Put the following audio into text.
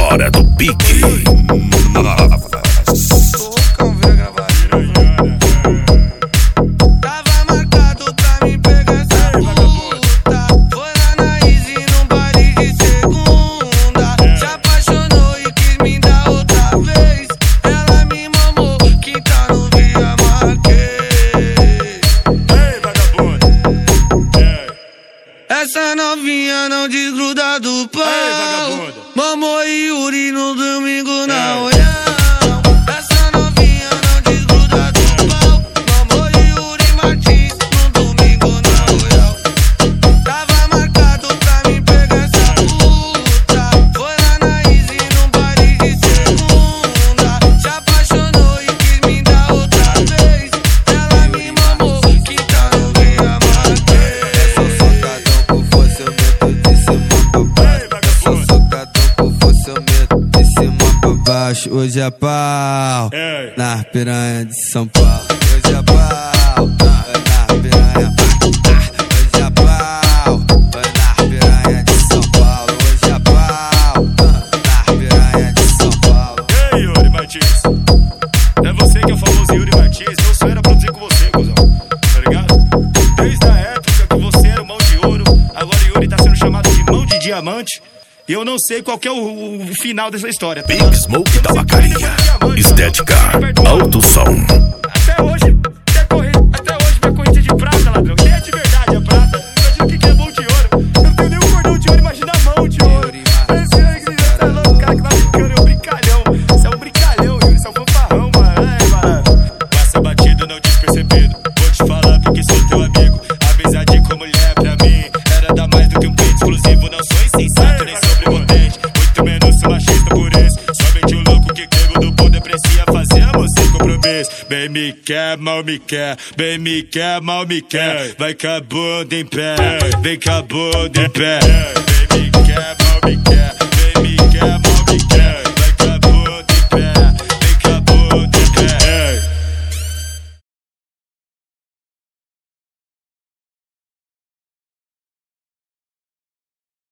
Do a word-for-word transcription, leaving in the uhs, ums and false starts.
hora do pique. Tava marcado pra mim pegar essa puta. Foi lá na Easy num baile de segunda. Se apaixonou e quis me dar outra vez. Ela me mamou, que tá no Via Marquês. Ei, vagabundo. Essa novinha não desgruda do pau. Ei, vagabundo. Mamou Yuri no domingo na Ei. olhão. Essa novinha não desgruda do pau. Mamou Yuri Martins no domingo na olhão. Tava marcado pra mim pegar essa puta. Foi lá na Easy num baile de segunda. Se apaixonou e quis me dar outra vez. Ela me mamou, que tá no Via Marquês. É só socadão com força, eu meto de cima pra baixo. É só socadão com força, eu meto de cima pra baixo. Hoje é pau Ei. na piranha de São Paulo. Hoje é pau na piranha. Hoje é pau na piranha de São Paulo. Hoje é pau na piranha de São Paulo. Ei, Yuri Martins. É você que é o famoso Yuri Martins. Meu sonho era produzir com você, cuzão. Tá ligado? Desde a época que você era o mão de ouro, agora o Yuri tá sendo chamado de mão de diamante. E eu não sei qual que é o, o final dessa história. Tá Big ligado? Smoke Tabacaria. Estética, alto som. Até hoje, até, correr, até hoje minha corrente é de prata, ladrão. E é de verdade a prata. Imagina o que que é mão de ouro. Eu não tenho nenhum cordão de ouro, imagina a mão de ouro. Esse aí que você é louco, cara que tá brincando, é um brincalhão. Você é um brincalhão, Yuri, você é um fanfarrão, mano. É, mano. Passa batido, não despercebido. Vou te falar porque sou teu amigo. Amizade com mulher pra mim era dar mais do que um peito exclusivo. Não sou insensato, nem sou prepotente. Muito menos sou machista por isso. Somente o louco que queima do poder aprecia fazer amor sem compromisso. Bem me quer, mal me quer. Bem me quer, mal me quer. Vai com a bunda em pé. Vem com a bunda em pé.